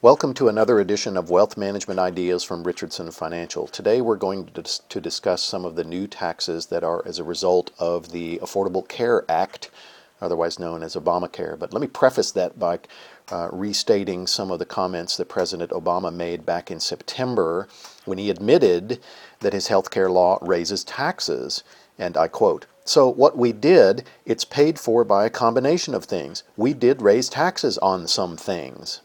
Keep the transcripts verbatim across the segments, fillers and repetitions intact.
Welcome to another edition of Wealth Management Ideas from Richardson Financial. Today we're going to, dis- to discuss some of the new taxes that are as a result of the Affordable Care Act, otherwise known as Obamacare. But let me preface that by uh, restating some of the comments that President Obama made back in September when he admitted that his health care law raises taxes. And I quote, "So what we did, it's paid for by a combination of things. We did raise taxes on some things."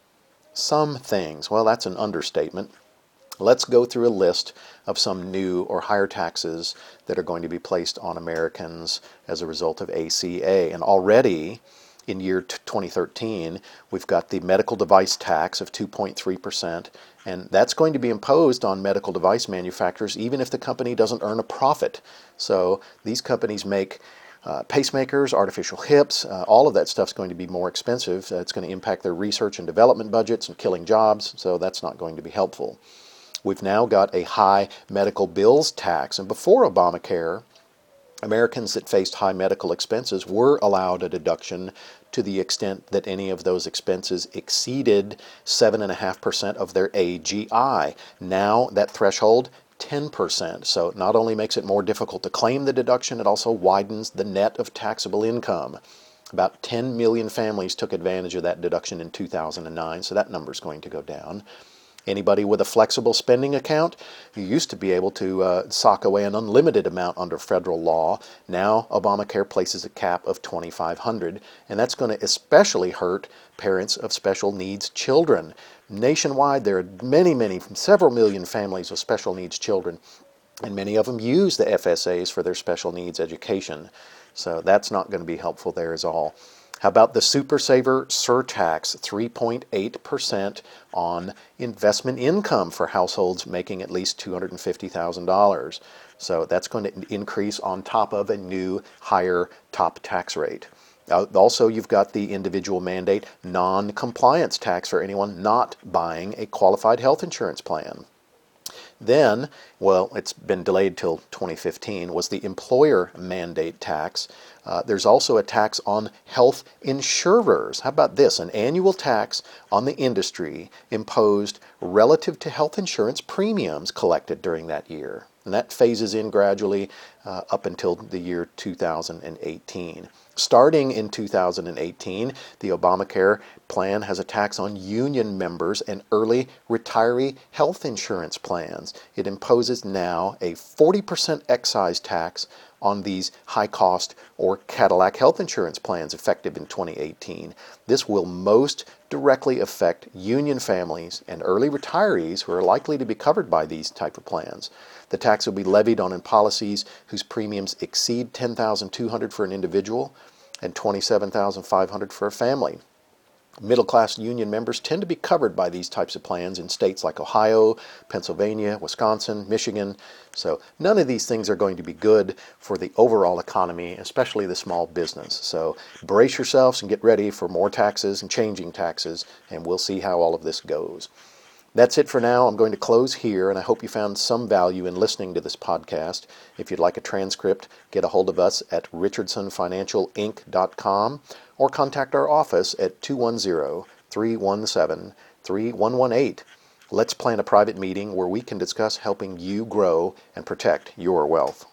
Some things. Well, that's an understatement. Let's go through a list of some new or higher taxes that are going to be placed on Americans as a result of A C A. And already in year twenty thirteen, we've got the medical device tax of two point three percent, and that's going to be imposed on medical device manufacturers even if the company doesn't earn a profit. So these companies make Uh, pacemakers, artificial hips, uh, all of that stuff's going to be more expensive. Uh, it's going to impact their research and development budgets and killing jobs, so that's not going to be helpful. We've now got a high medical bills tax, and before Obamacare, Americans that faced high medical expenses were allowed a deduction to the extent that any of those expenses exceeded seven point five percent of their A G I. Now that threshold ten percent. So it not only makes it more difficult to claim the deduction, it also widens the net of taxable income. About ten million families took advantage of that deduction in two thousand nine, so that number is going to go down. Anybody with a flexible spending account, you used to be able to uh, sock away an unlimited amount under federal law. Now Obamacare places a cap of twenty-five hundred dollars, and that's going to especially hurt parents of special needs children. Nationwide, there are many, many, several million families with special needs children, and many of them use the F S As for their special needs education. So that's not going to be helpful there at all. How about the Super Saver surtax, three point eight percent on investment income for households making at least two hundred fifty thousand dollars. So that's going to increase on top of a new higher top tax rate. Uh, also, you've got the individual mandate non-compliance tax for anyone not buying a qualified health insurance plan. Then, well, it's been delayed till twenty fifteen, was the employer mandate tax. Uh, there's also a tax on health insurers. How about this? An annual tax on the industry imposed relative to health insurance premiums collected during that year. And that phases in gradually uh, up until the year two thousand eighteen. Starting in two thousand eighteen, the Obamacare plan has a tax on union members and early retiree health insurance plans. It imposes now a forty percent excise tax on these high-cost or Cadillac health insurance plans effective in twenty eighteen. This will most directly affect union families and early retirees who are likely to be covered by these type of plans. The tax will be levied on policies whose premiums exceed ten thousand two hundred dollars for an individual and twenty-seven thousand five hundred dollars for a family. Middle-class union members tend to be covered by these types of plans in states like Ohio, Pennsylvania, Wisconsin, Michigan. So none of these things are going to be good for the overall economy, especially the small business. So brace yourselves and get ready for more taxes and changing taxes, and we'll see how all of this goes. That's it for now. I'm going to close here, and I hope you found some value in listening to this podcast. If you'd like a transcript, get a hold of us at richardson financial inc dot com or contact our office at two one zero, three one seven, three one one eight. Let's plan a private meeting where we can discuss helping you grow and protect your wealth.